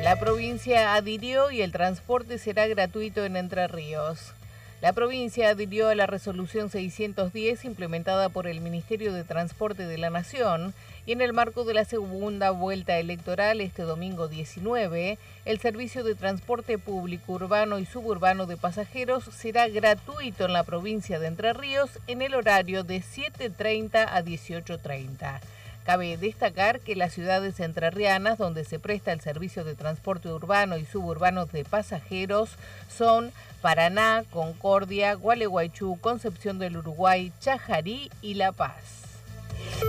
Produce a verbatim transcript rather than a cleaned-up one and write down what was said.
La provincia adhirió y el transporte será gratuito en Entre Ríos. La provincia adhirió a la resolución seiscientos diez implementada por el Ministerio de Transporte de la Nación y en el marco de la segunda vuelta electoral este domingo diecinueve, el servicio de transporte público urbano y suburbano de pasajeros será gratuito en la provincia de Entre Ríos en el horario de siete treinta a dieciocho treinta. Cabe destacar que las ciudades entrerrianas donde se presta el servicio de transporte urbano y suburbano de pasajeros son Paraná, Concordia, Gualeguaychú, Concepción del Uruguay, Chajarí y La Paz.